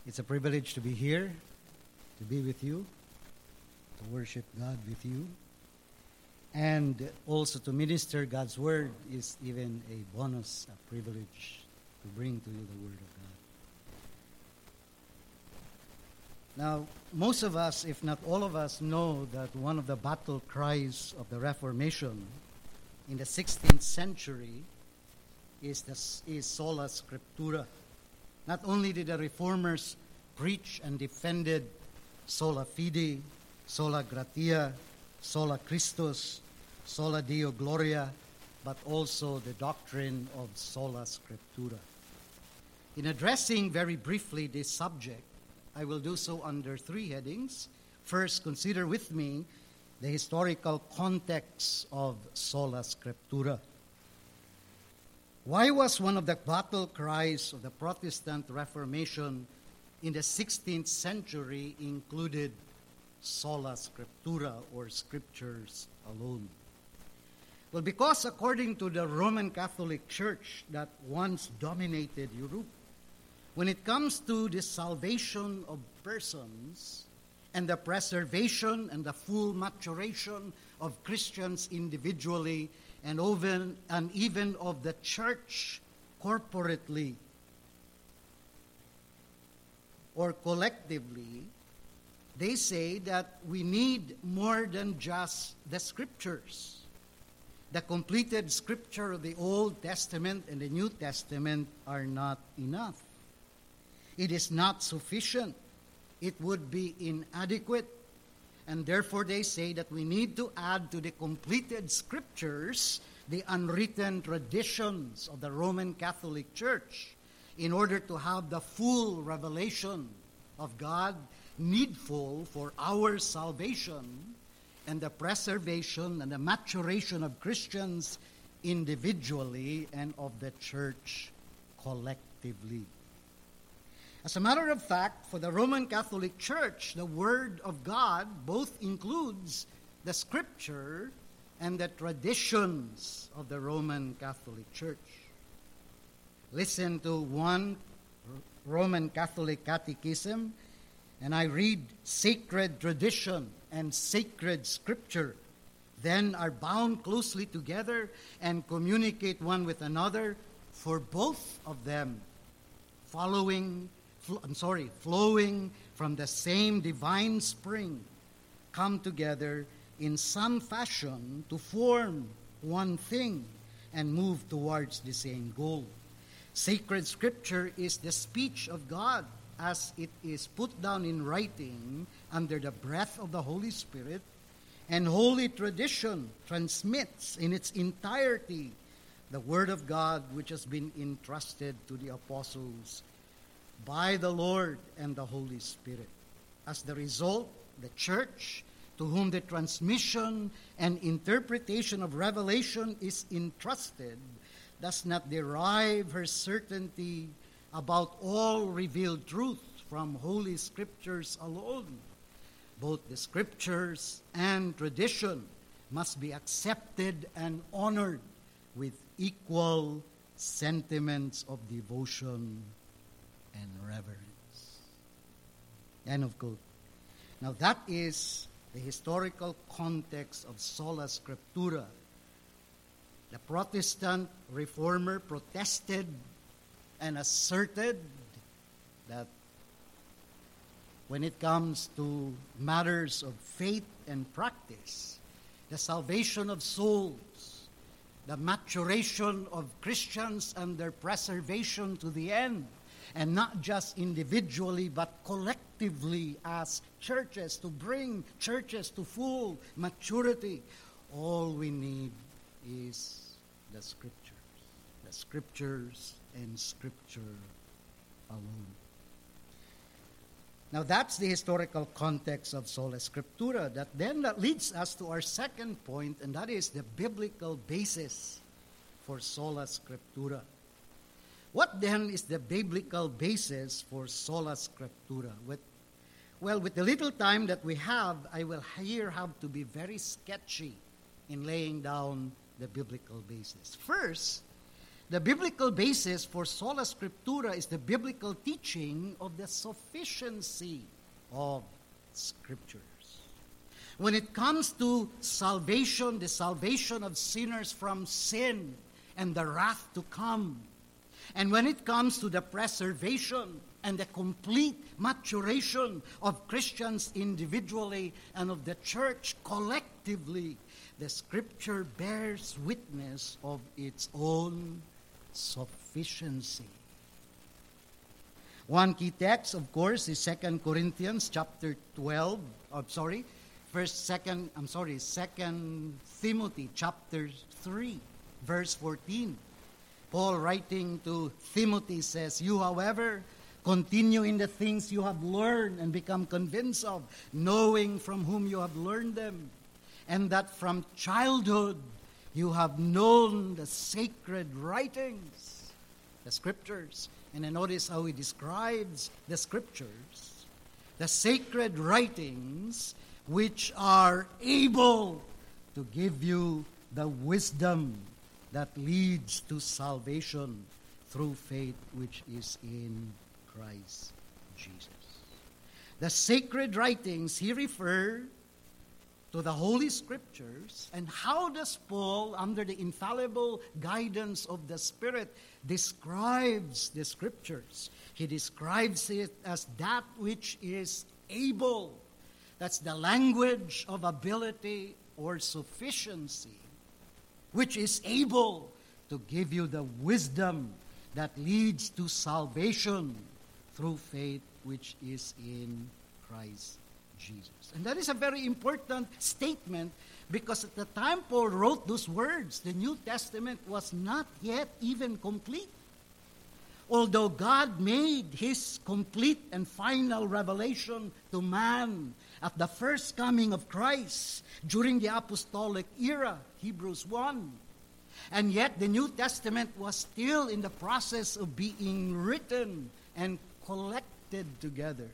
It's a privilege to be here, to be with you, to worship God with you, and also to minister God's Word is even a bonus, a privilege to bring to you the Word of God. Now, most of us, if not all of us, know that one of the battle cries of the Reformation in the 16th century is sola scriptura. Not only did the Reformers preach and defended sola fide, sola gratia, sola Christus, sola Deo gloria, but also the doctrine of sola scriptura. In addressing very briefly this subject, I will do so under three headings. First, consider with me the historical context of sola scriptura. Why was one of the battle cries of the Protestant Reformation in the 16th century included sola scriptura, or scriptures alone? Well, because according to the Roman Catholic Church that once dominated Europe, when it comes to the salvation of persons and the preservation and the full maturation of Christians individually and even of the church corporately or collectively, they say that we need more than just the scriptures. The completed scripture of the Old Testament and the New Testament are not enough. It is not sufficient. It would be inadequate. And therefore they say that we need to add to the completed scriptures the unwritten traditions of the Roman Catholic Church in order to have the full revelation of God needful for our salvation and the preservation and the maturation of Christians individually and of the church collectively. As a matter of fact, for the Roman Catholic Church, the Word of God both includes the Scripture and the traditions of the Roman Catholic Church. Listen to one Roman Catholic Catechism, and I read, "Sacred tradition and sacred Scripture then are bound closely together and communicate one with another, for both of them flowing from the same divine spring, come together in some fashion to form one thing and move towards the same goal. Sacred Scripture is the speech of God as it is put down in writing under the breath of the Holy Spirit, and holy tradition transmits in its entirety the Word of God which has been entrusted to the apostles by the Lord and the Holy Spirit. As the result, the Church, to whom the transmission and interpretation of revelation is entrusted, does not derive her certainty about all revealed truth from Holy Scriptures alone. Both the Scriptures and tradition must be accepted and honored with equal sentiments of devotion and reverence." End of quote. Now that is the historical context of sola scriptura. The Protestant reformer protested and asserted that when it comes to matters of faith and practice, the salvation of souls, the maturation of Christians and their preservation to the end, and not just individually but collectively as churches, to bring churches to full maturity, all we need is the Scriptures and Scripture alone. Now that's the historical context of sola scriptura. That leads us to our second point, and that is the biblical basis for sola scriptura. What then is the biblical basis for sola scriptura? With the little time that we have, I will here have to be very sketchy in laying down the biblical basis. First, The biblical basis for sola scriptura is the biblical teaching of the sufficiency of Scriptures. When it comes to salvation, the salvation of sinners from sin and the wrath to come, and when it comes to the preservation and the complete maturation of Christians individually and of the church collectively, the Scripture bears witness of its own sufficiency. One key text, of course, is 2 Corinthians chapter 12. 2 Timothy chapter 3, verse 14. Paul, writing to Timothy, says, "You, however, continue in the things you have learned and become convinced of, knowing from whom you have learned them, and that from childhood you have known the sacred writings," the Scriptures. And then notice how he describes the Scriptures. The sacred writings which are able to give you the wisdom that leads to salvation through faith which is in Christ Jesus. The sacred writings, he referred to the Holy Scriptures. And how does Paul, under the infallible guidance of the Spirit, describes the Scriptures? He describes it as that which is able. That's the language of ability or sufficiency, which is able to give you the wisdom that leads to salvation through faith which is in Christ Jesus. And that is a very important statement, because at the time Paul wrote those words, the New Testament was not yet even complete. Although God made His complete and final revelation to man at the first coming of Christ during the apostolic era, Hebrews 1, and yet the New Testament was still in the process of being written and collected together.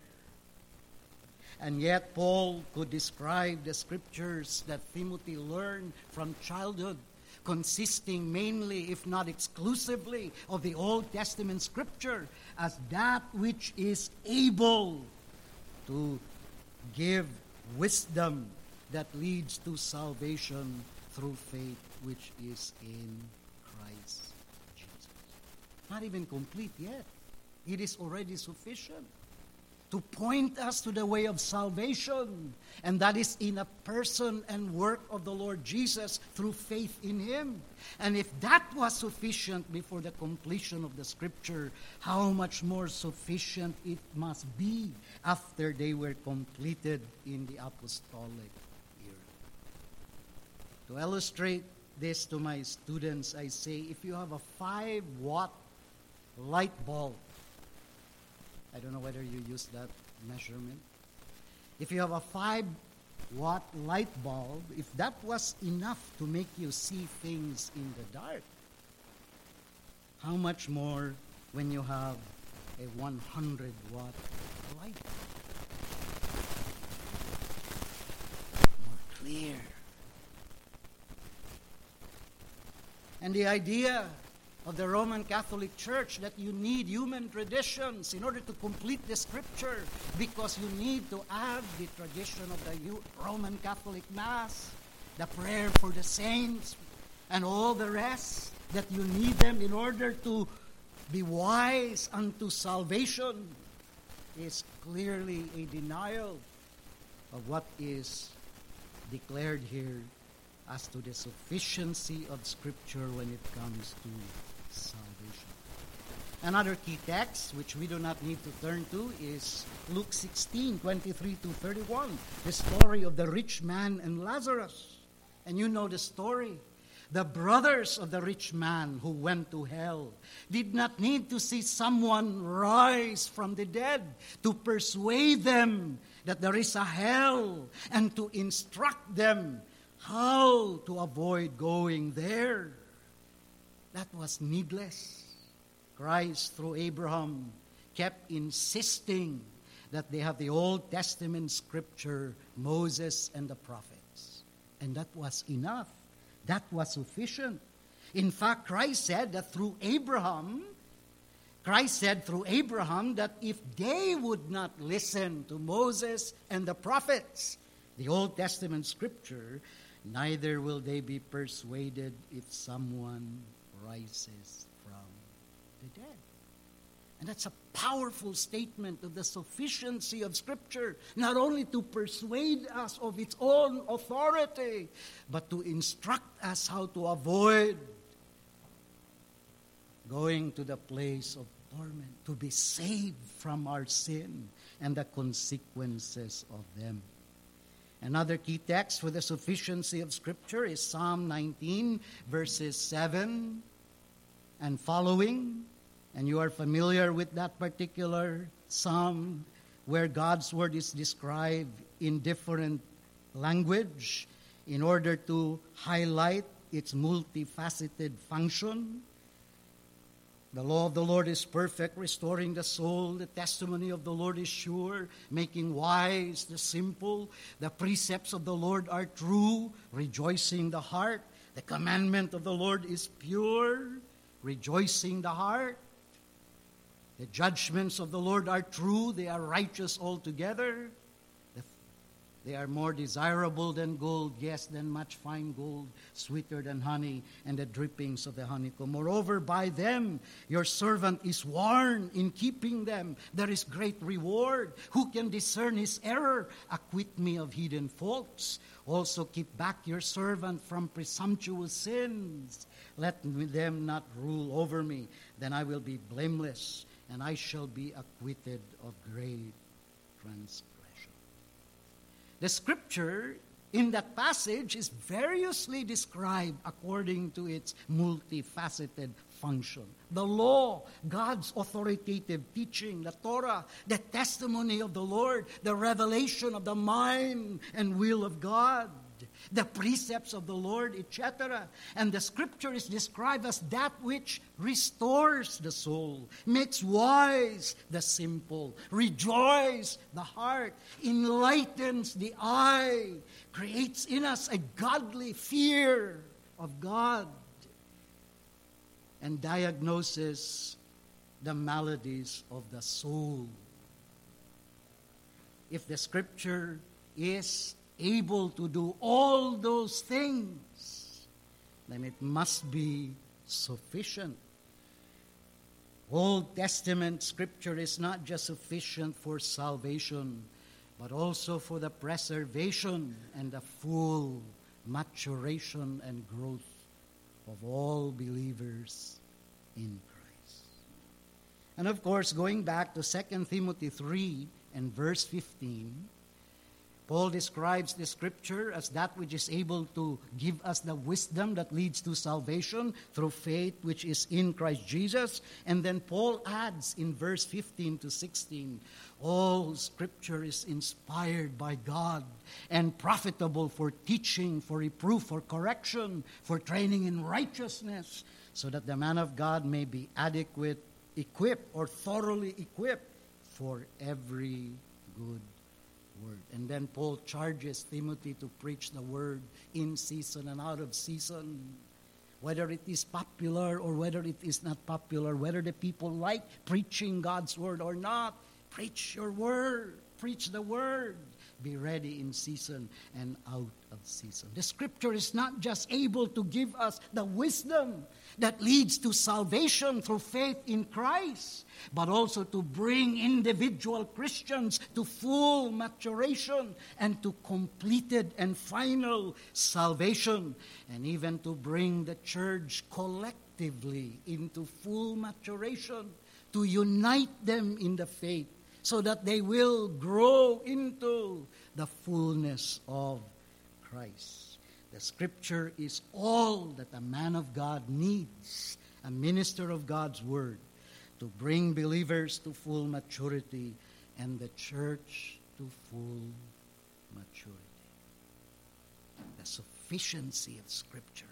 And yet Paul could describe the Scriptures that Timothy learned from childhood, consisting mainly, if not exclusively, of the Old Testament Scripture, as that which is able to give wisdom that leads to salvation through faith which is in Christ Jesus. Not even complete yet. It is already sufficient to point us to the way of salvation, and that is in a person and work of the Lord Jesus through faith in Him. And if that was sufficient before the completion of the Scripture, how much more sufficient it must be after they were completed in the apostolic era. To illustrate this to my students, I say, if you have a 5-watt light bulb, I don't know whether you use that measurement. If you have a 5-watt light bulb, if that was enough to make you see things in the dark, how much more when you have a 100-watt light bulb? More clear. And the idea of the Roman Catholic Church that you need human traditions in order to complete the Scripture, because you need to add the tradition of the Roman Catholic Mass, the prayer for the saints, and all the rest, that you need them in order to be wise unto salvation, is clearly a denial of what is declared here as to the sufficiency of Scripture when it comes to salvation. Another key text, which we do not need to turn to, is Luke 16:23-31, the story of the rich man and Lazarus. And you know the story. The brothers of the rich man who went to hell did not need to see someone rise from the dead to persuade them that there is a hell and to instruct them how to avoid going there. That was needless. Christ, through Abraham, kept insisting that they have the Old Testament Scripture, Moses and the prophets. And that was enough. That was sufficient. In fact, Christ said through Abraham that if they would not listen to Moses and the prophets, the Old Testament scripture, neither will they be persuaded if someone rises from the dead. And that's a powerful statement of the sufficiency of Scripture, not only to persuade us of its own authority, but to instruct us how to avoid going to the place of torment, to be saved from our sin and the consequences of them. Another key text for the sufficiency of Scripture is Psalm 19, verses 7 and following. And you are familiar with that particular psalm where God's word is described in different language in order to highlight its multifaceted function. The law of the Lord is perfect, restoring the soul. The testimony of the Lord is sure, making wise the simple. The precepts of the Lord are true, rejoicing the heart. The commandment of the Lord is pure, rejoicing the heart. The judgments of the Lord are true, they are righteous altogether. They are more desirable than gold, yes, than much fine gold, sweeter than honey, and the drippings of the honeycomb. Moreover, by them your servant is warned. In keeping them there is great reward. Who can discern his error? Acquit me of hidden faults. Also keep back your servant from presumptuous sins. Let them not rule over me. Then I will be blameless, and I shall be acquitted of great transgression. The scripture in that passage is variously described according to its multifaceted function. The law, God's authoritative teaching, the Torah, the testimony of the Lord, the revelation of the mind and will of God, the precepts of the Lord, etc. And the scripture is described as that which restores the soul, makes wise the simple, rejoices the heart, enlightens the eye, creates in us a godly fear of God, and diagnoses the maladies of the soul. If the scripture is able to do all those things, then it must be sufficient. Old Testament scripture is not just sufficient for salvation, but also for the preservation and the full maturation and growth of all believers in Christ. And of course, going back to 2 Timothy 3 and verse 15, Paul describes the scripture as that which is able to give us the wisdom that leads to salvation through faith which is in Christ Jesus. And then Paul adds in verse 15 to 16, all scripture is inspired by God and profitable for teaching, for reproof, for correction, for training in righteousness, so that the man of God may be equipped or thoroughly equipped for every good word. And then Paul charges Timothy to preach the word in season and out of season, whether it is popular or whether it is not popular, whether the people like preaching God's word or not. Preach your word. Preach the word. Be ready in season and out of season. The scripture is not just able to give us the wisdom that leads to salvation through faith in Christ, but also to bring individual Christians to full maturation and to completed and final salvation, and even to bring the church collectively into full maturation, to unite them in the faith so that they will grow into the fullness of Christ. The scripture is all that a man of God needs, a minister of God's word, to bring believers to full maturity and the church to full maturity. The sufficiency of scripture.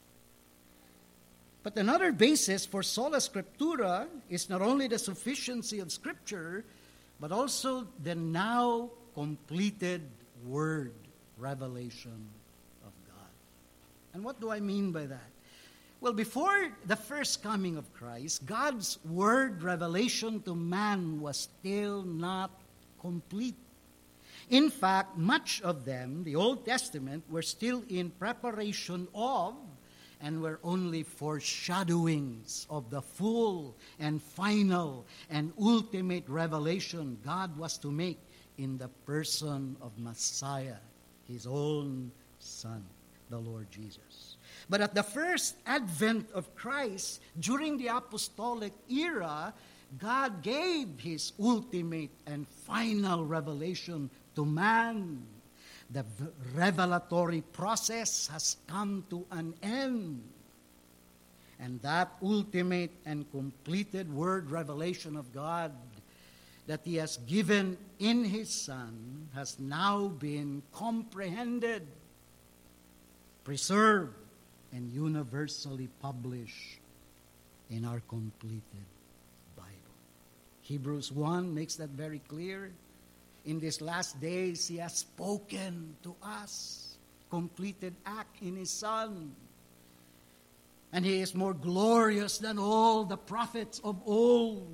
But another basis for sola scriptura is not only the sufficiency of scripture, but also the now completed word revelation of God. And what do I mean by that? Well, before the first coming of Christ, God's word revelation to man was still not complete. In fact, much of them, the Old Testament, were still in preparation of and were only foreshadowings of the full and final and ultimate revelation God was to make in the person of Messiah, his own Son, the Lord Jesus. But at the first advent of Christ, during the apostolic era, God gave his ultimate and final revelation to man. The revelatory process has come to an end. And that ultimate and completed word revelation of God that he has given in his Son has now been comprehended, preserved, and universally published in our completed Bible. Hebrews 1 makes that very clear. In these last days, he has spoken to us, completed act in his Son. And he is more glorious than all the prophets of old.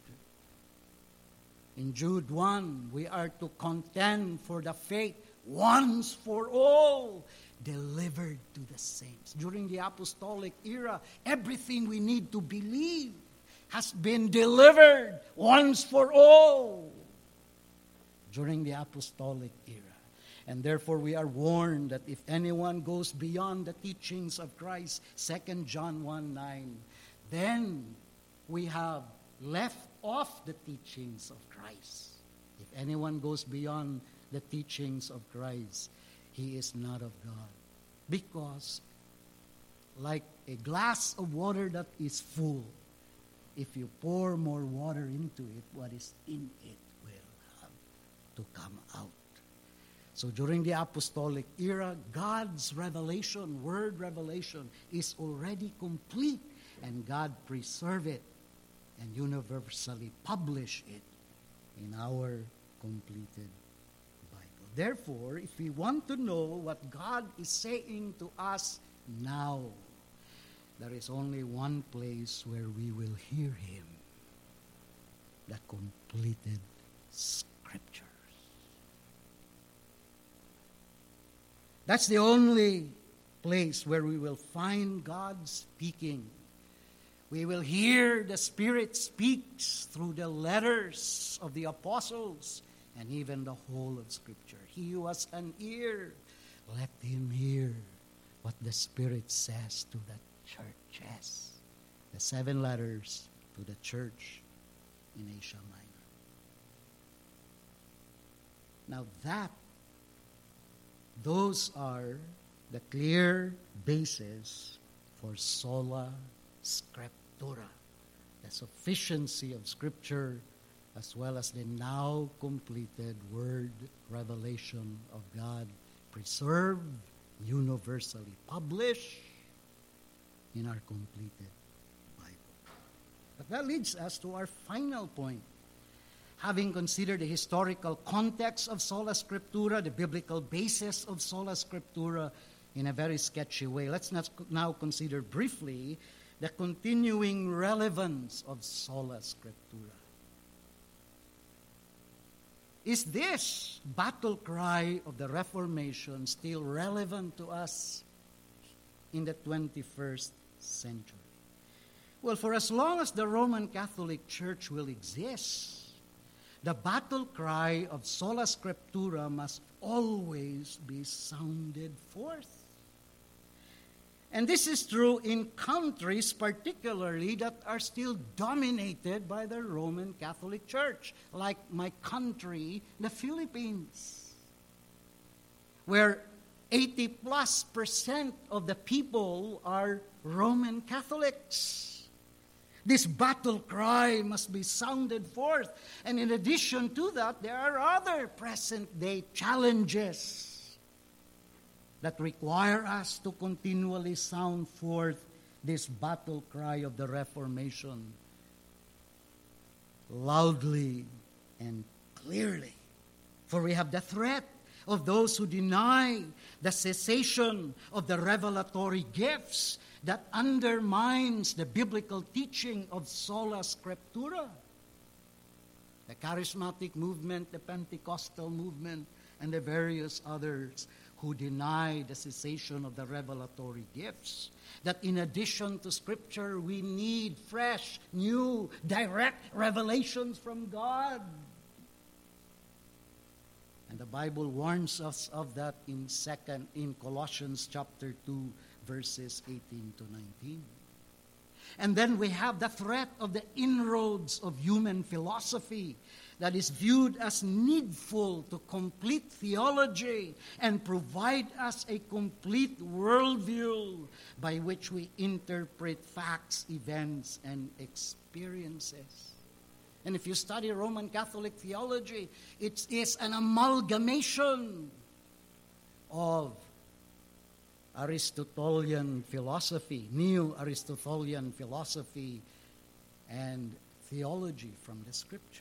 In Jude 1, we are to contend for the faith once for all, delivered to the saints. During the apostolic era, everything we need to believe has been delivered once for all during the apostolic era. And therefore we are warned that if anyone goes beyond the teachings of Christ, 2 John 1:9, then we have left off the teachings of Christ. If anyone goes beyond the teachings of Christ, he is not of God. Because like a glass of water that is full, if you pour more water into it, what is in it will have to come out. So during the apostolic era, God's revelation, word revelation, is already complete, and God preserved it and universally published it in our completed Bible. Therefore, if we want to know what God is saying to us now, there is only one place where we will hear him: the completed Scriptures. That's the only place where we will find God speaking. We will hear the Spirit speaks through the letters of the apostles and even the whole of Scripture. He who has an ear, let him hear what the Spirit says to the churches. The 7 letters to the church in Asia Minor. Now those are the clear basis for sola scriptura, the sufficiency of Scripture, as well as the now completed word revelation of God, preserved, universally published in our completed Bible. But that leads us to our final point. Having considered the historical context of sola scriptura, the biblical basis of sola scriptura in a very sketchy way, let's now consider briefly the continuing relevance of sola scriptura. Is this battle cry of the Reformation still relevant to us in the 21st century? Well, for as long as the Roman Catholic Church will exist, the battle cry of sola scriptura must always be sounded forth. And this is true in countries particularly that are still dominated by the Roman Catholic Church, like my country, the Philippines, where 80+% of the people are Roman Catholics. This battle cry must be sounded forth. And in addition to that, there are other present-day challenges that require us to continually sound forth this battle cry of the Reformation loudly and clearly. For we have the threat of those who deny the cessation of the revelatory gifts, that undermines the biblical teaching of sola scriptura. The charismatic movement, the Pentecostal movement, and the various others who deny the cessation of the revelatory gifts. That in addition to Scripture, we need fresh, new, direct revelations from God. And the Bible warns us of that in Colossians chapter 2, verses 18 to 19. And then we have the threat of the inroads of human philosophy that is viewed as needful to complete theology and provide us a complete worldview by which we interpret facts, events, and experiences. And if you study Roman Catholic theology, it is an amalgamation of Aristotelian philosophy, Neo-Aristotelian philosophy, and theology from the Scripture,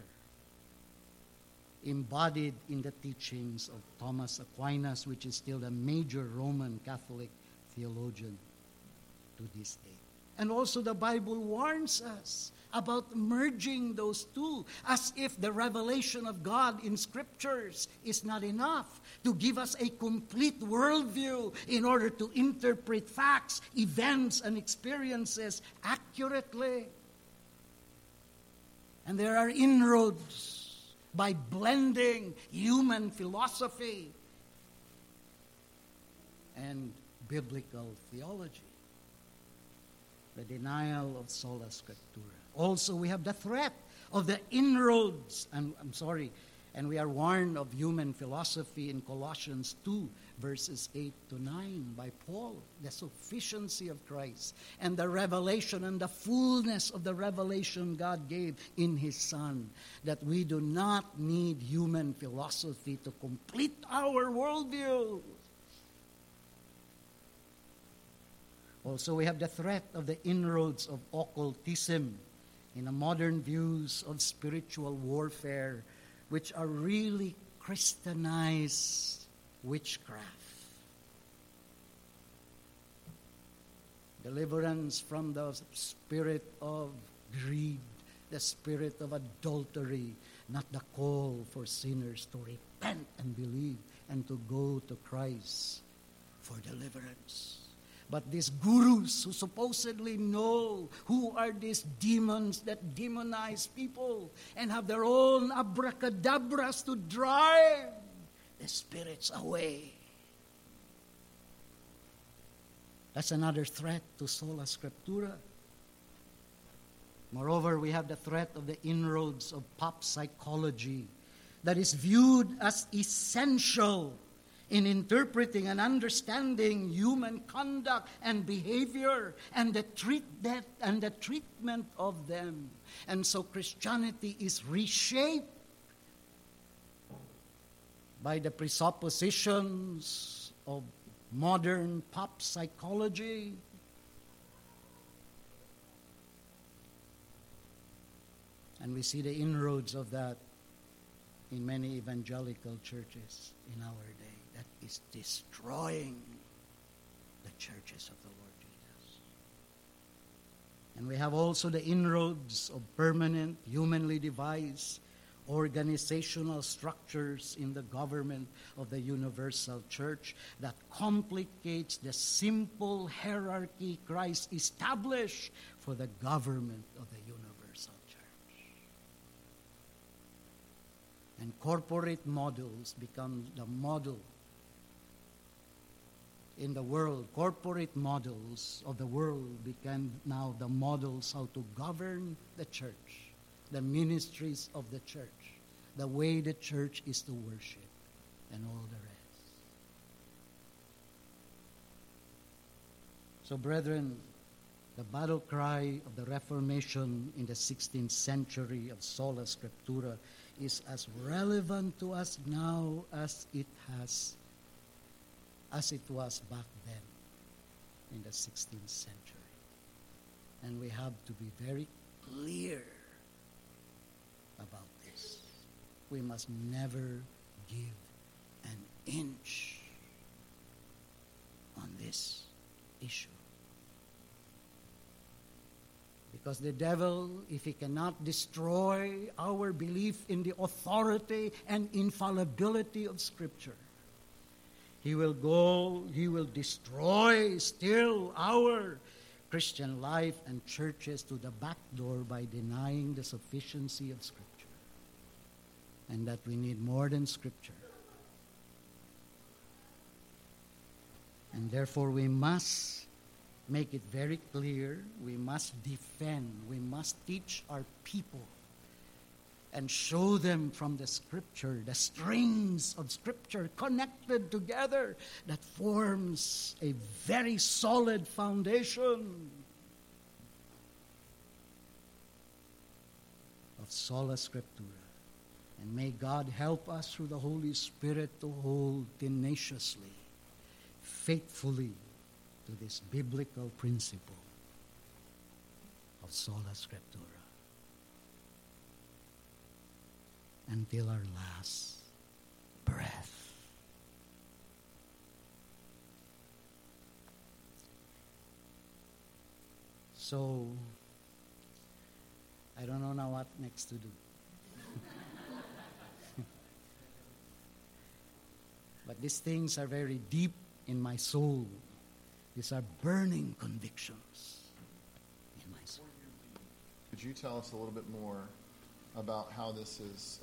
embodied in the teachings of Thomas Aquinas, which is still a major Roman Catholic theologian to this day. And also the Bible warns us about merging those two, as if the revelation of God in Scriptures is not enough to give us a complete worldview in order to interpret facts, events, and experiences accurately. And there are inroads by blending human philosophy and biblical theology. The denial of sola scriptura. Also, we have the threat of the inroads, and we are warned of human philosophy in Colossians 2, verses 8 to 9 by Paul, the sufficiency of Christ and the revelation and the fullness of the revelation God gave in His Son, that we do not need human philosophy to complete our worldview. Also, we have the threat of the inroads of occultism in the modern views of spiritual warfare, which are really Christianized witchcraft. Deliverance from the spirit of greed, the spirit of adultery, not the call for sinners to repent and believe and to go to Christ for deliverance. But these gurus who supposedly know who are these demons that demonize people and have their own abracadabras to drive the spirits away. That's another threat to sola scriptura. Moreover, we have the threat of the inroads of pop psychology that is viewed as essential in interpreting and understanding human conduct and behavior and the treatment of them. And so Christianity is reshaped by the presuppositions of modern pop psychology. And we see the inroads of that in many evangelical churches in our day. That is destroying the churches of the Lord Jesus. And we have also the inroads of permanent, humanly devised organizational structures in the government of the universal church that complicates the simple hierarchy Christ established for the government of the universal church. And corporate models become the model in the world. Corporate models of the world became now the models how to govern the church, the ministries of the church, the way the church is to worship, and all the rest. So, brethren, the battle cry of the Reformation in the 16th century of sola scriptura is as relevant to us now as it was back then in the 16th century. And we have to be very clear about this. We must never give an inch on this issue. Because the devil, if he cannot destroy our belief in the authority and infallibility of Scripture, he will destroy still our Christian life and churches to the back door by denying the sufficiency of Scripture. And that we need more than Scripture. And therefore we must make it very clear, we must defend, we must teach our people and show them from the Scripture, the strings of Scripture connected together that forms a very solid foundation of sola scriptura. And may God help us through the Holy Spirit to hold tenaciously, faithfully to this biblical principle of sola scriptura until our last breath. So, I don't know now what next to do. But these things are very deep in my soul. These are burning convictions in my soul. Could you tell us a little bit more about how this is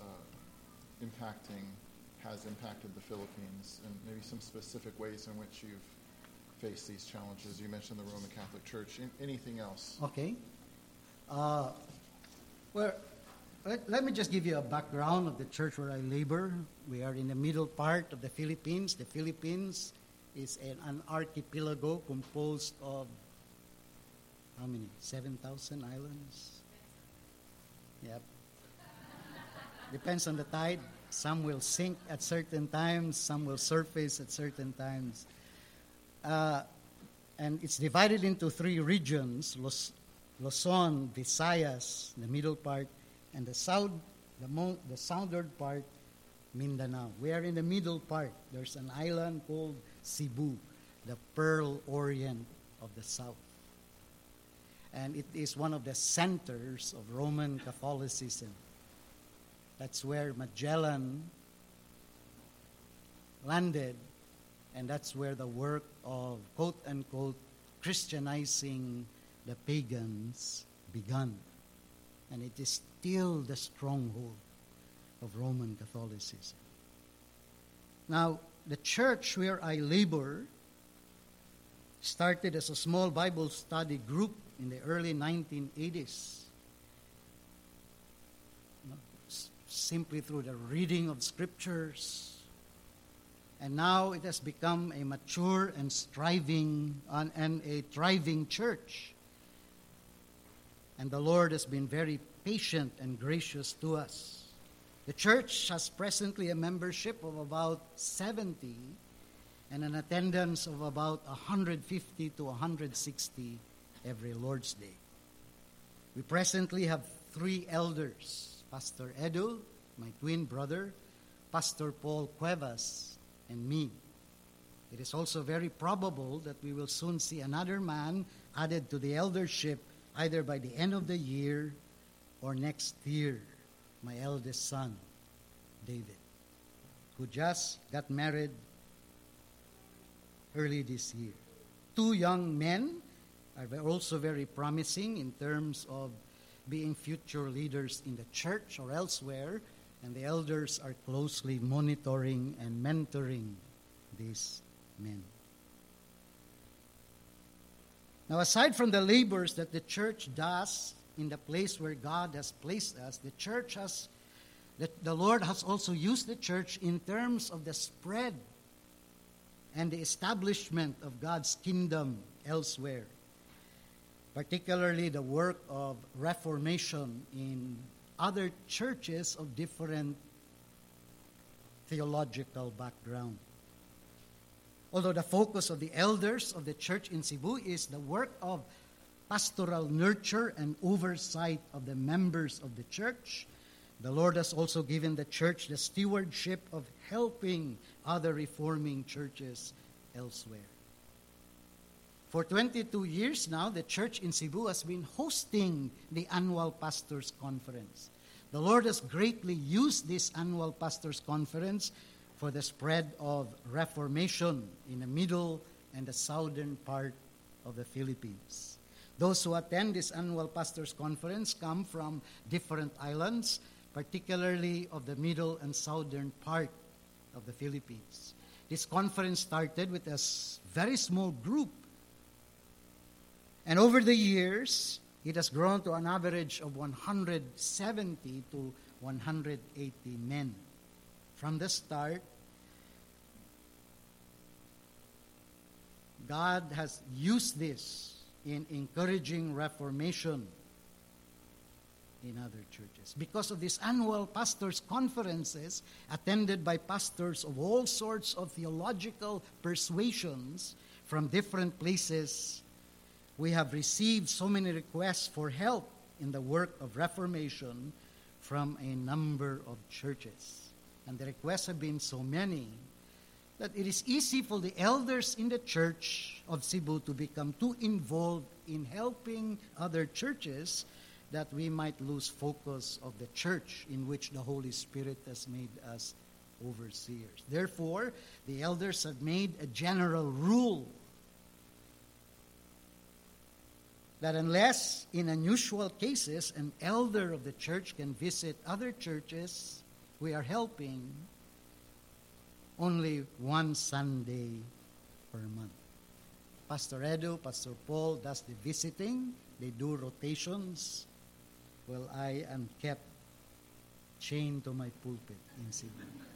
has impacted the Philippines, and maybe some specific ways in which you've faced these challenges? You mentioned the Roman Catholic Church. Anything else? Okay. Well, let me just give you a background of the church where I labor. We are in the middle part of the Philippines. The Philippines is an archipelago composed of, how many? 7,000 islands? Yep. Depends on the tide. Some will sink at certain times. Some will surface at certain times. And it's divided into 3 regions: Luzon, Visayas, the middle part, and the southern part, Mindanao. We are in the middle part. There's an island called Cebu, the Pearl Orient of the South. And it is one of the centers of Roman Catholicism. That's where Magellan landed, and that's where the work of, quote-unquote, Christianizing the pagans began. And it is still the stronghold of Roman Catholicism. Now, the church where I labor started as a small Bible study group in the early 1980s. Simply through the reading of Scriptures. And now it has become a mature and striving and a thriving church. And the Lord has been very patient and gracious to us. The church has presently a membership of about 70 and an attendance of about 150 to 160 every Lord's Day. We presently have 3 elders: Pastor Edu, my twin brother, Pastor Paul Cuevas, and me. It is also very probable that we will soon see another man added to the eldership either by the end of the year or next year, my eldest son, David, who just got married early this year. 2 young men are also very promising in terms of being future leaders in the church or elsewhere, and the elders are closely monitoring and mentoring these men. Now, aside from the labors that the church does in the place where God has placed us, the Lord has also used the church in terms of the spread and the establishment of God's kingdom elsewhere, particularly the work of reformation in other churches of different theological background. Although the focus of the elders of the church in Cebu is the work of pastoral nurture and oversight of the members of the church, the Lord has also given the church the stewardship of helping other reforming churches elsewhere. For 22 years now, the church in Cebu has been hosting the annual pastors' conference. The Lord has greatly used this annual pastors' conference for the spread of Reformation in the middle and the southern part of the Philippines. Those who attend this annual pastors' conference come from different islands, particularly of the middle and southern part of the Philippines. This conference started with a very small group, and over the years, it has grown to an average of 170 to 180 men. From the start, God has used this in encouraging reformation in other churches. Because of these annual pastors' conferences attended by pastors of all sorts of theological persuasions from different places, we have received so many requests for help in the work of reformation from a number of churches. And the requests have been so many that it is easy for the elders in the church of Cebu to become too involved in helping other churches that we might lose focus of the church in which the Holy Spirit has made us overseers. Therefore, the elders have made a general rule that unless in unusual cases an elder of the church can visit other churches we are helping, only one Sunday per month. Pastor Edu, Pastor Paul does the visiting. They do rotations. Well, I am kept chained to my pulpit in Cebu.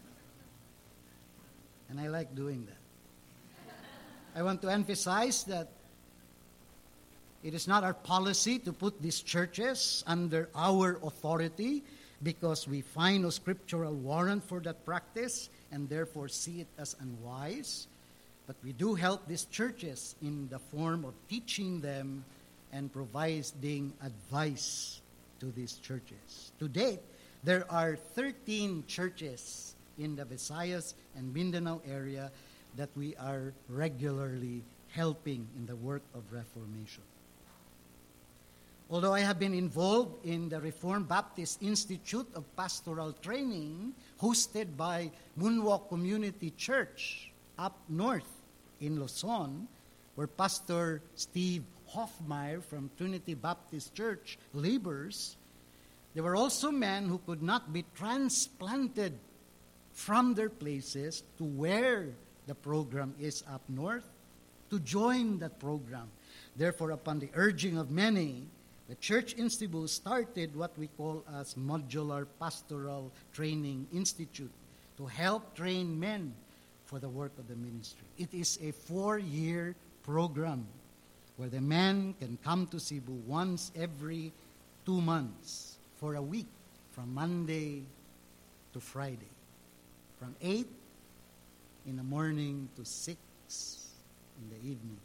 And I like doing that. I want to emphasize that it is not our policy to put these churches under our authority because we find no scriptural warrant for that practice and therefore see it as unwise. But we do help these churches in the form of teaching them and providing advice to these churches. To date, there are 13 churches in the Visayas and Mindanao area that we are regularly helping in the work of reformation. Although I have been involved in the Reformed Baptist Institute of Pastoral Training hosted by Moonwalk Community Church up north in Luzon, where Pastor Steve Hoffmeyer from Trinity Baptist Church labors, there were also men who could not be transplanted from their places to where the program is up north to join that program. Therefore, upon the urging of many, the church in Cebu started what we call as Modular Pastoral Training Institute to help train men for the work of the ministry. It is a 4-year program where the men can come to Cebu once every 2 months for a week, from Monday to Friday, from 8 in the morning to 6 in the evening,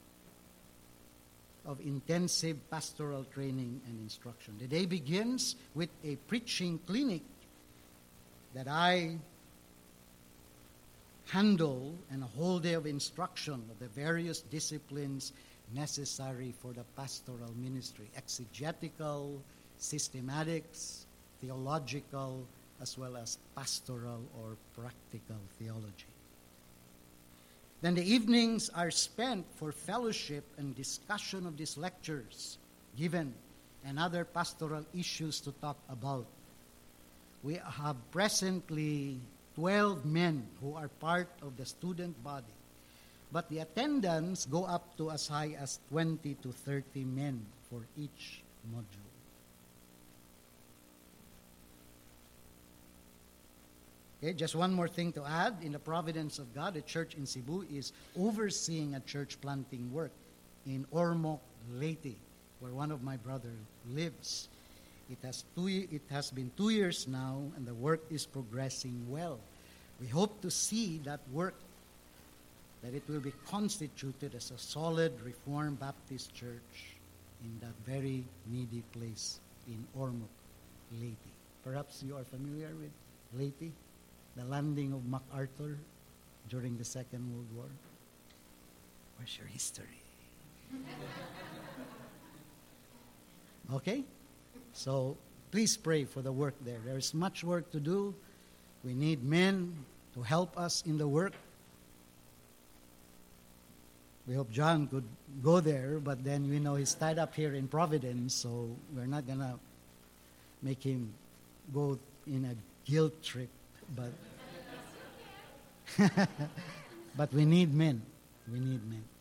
of intensive pastoral training and instruction. The day begins with a preaching clinic that I handle and a whole day of instruction of the various disciplines necessary for the pastoral ministry: exegetical, systematics, theological, as well as pastoral or practical theology. Then the evenings are spent for fellowship and discussion of these lectures given and other pastoral issues to talk about. We have presently 12 men who are part of the student body, but the attendance go up to as high as 20 to 30 men for each module. Okay, just one more thing to add. In the providence of God, the church in Cebu is overseeing a church planting work in Ormoc, Leyte, where one of my brothers lives. It has been 2 years now, and the work is progressing well. We hope to see that work, that it will be constituted as a solid Reformed Baptist church in that very needy place in Ormoc, Leyte. Perhaps you are familiar with Leyte, the landing of MacArthur during the Second World War. Where's your history? Okay? So please pray for the work there. There's much work to do. We need men to help us in the work. We hope John could go there, but then we know he's tied up here in Providence, so we're not going to make him go in a guilt trip. But, but we need men. We need men.